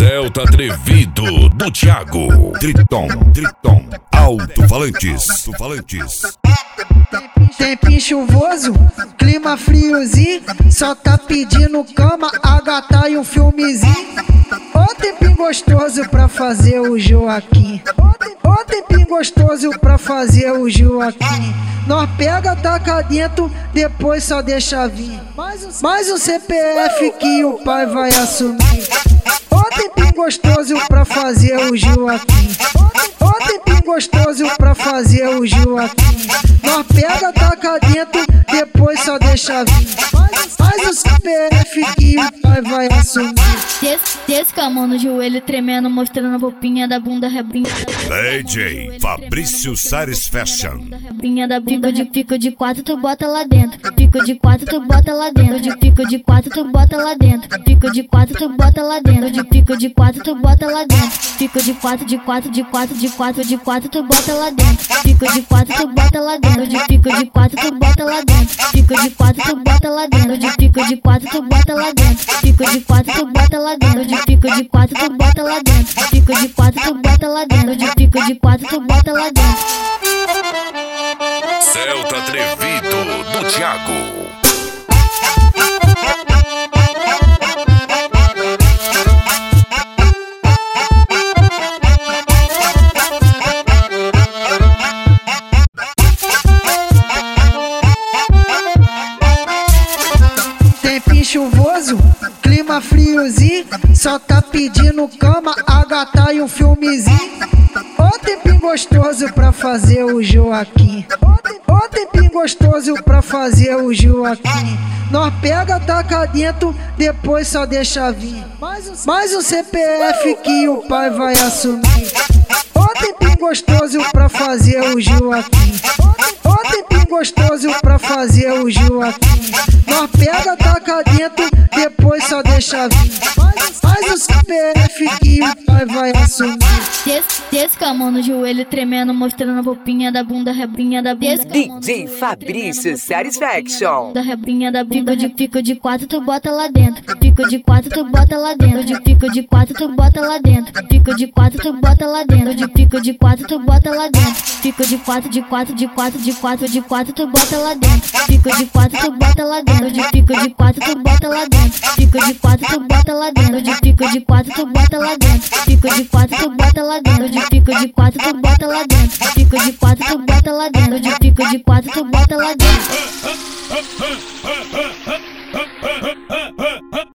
Celta atrevido do Thiago. Triton, alto-falantes. Tempinho chuvoso, clima friozinho, só tá pedindo cama, a gata e um filmezinho. Ô tempinho gostoso pra fazer o Joaquim. Ô tempinho gostoso pra fazer o Joaquim. Nós pega, taca dentro, depois só deixa vir. Mais um CPF que o pai vai assumir. Ô tempinho gostoso pra fazer o Joaquim. Ô tempinho gostoso pra fazer o Joaquim. Nós pega, taca dentro, depois só deixa vir. Mais um CPF que o pai vai assumir. Desce com a mão no joelho tremendo, mostrando a roupinha da bunda, rebrinha. DJ Fabrício Sares Fashion. Rebrinha da bunda, pico de quatro, tu bota lá dentro. Pico de quatro, tu bota lá dentro. Pico de quatro, tu bota lá dentro. Pico de quatro, tu bota lá dentro. Pico de quatro, tu bota lá dentro. Pico de quatro, tu bota lá dentro. Pico de quatro, tu bota lá dentro. Pico de quatro, tu bota lá dentro. Pico de quatro, tu bota lá dentro. Pico de quatro, tu bota lá dentro. Pico de quatro, tu bota lá dentro. Pico de quatro, tu bota lá dentro. Pico de quatro, tu bota lá dentro. Pico de quatro, tu bota lá dentro. Celta atrevido do Thiago. Tempinho chuvoso, clima friozinho, só tá pedindo cama, a gata e um filmezinho. Ô tempinho gostoso pra fazer o Joaquim. Ô tempinho gostoso pra fazer o Joaquim. Nós pega, taca dentro, depois só deixa vir. Mais um CPF que o pai vai assumir. Ô tempinho gostoso pra fazer o Joaquim. Ô tempinho gostoso pra fazer o Joaquim. Nós pega, taca dentro, depois só deixa vir. Mais um CPF que o pai vai assumir. Desce com a mão no joelho tremendo, mostrando a roupinha da bunda, rebrinha da bunda. DJ Fabrício Satisfaction. Da rebrinha da pico de quatro, tu bota lá dentro. Pico de quatro, tu bota lá dentro. Pico de quatro, tu bota lá dentro. Pico de quatro, tu bota lá dentro. Pico de quatro, tu bota lá dentro. Pico de quatro, tu bota lá dentro. Pico de quatro, tu bota lá dentro. Pico de quatro, tu bota lá dentro. Pico de quatro, tu bota lá dentro. Pico de quatro, tu bota lá dentro. Pico de quatro, tu bota lá dentro. Pico de quatro, tu bota lá dentro. Pico de quatro, tu bota lá dentro. Pico de quatro, tu bota lá dentro.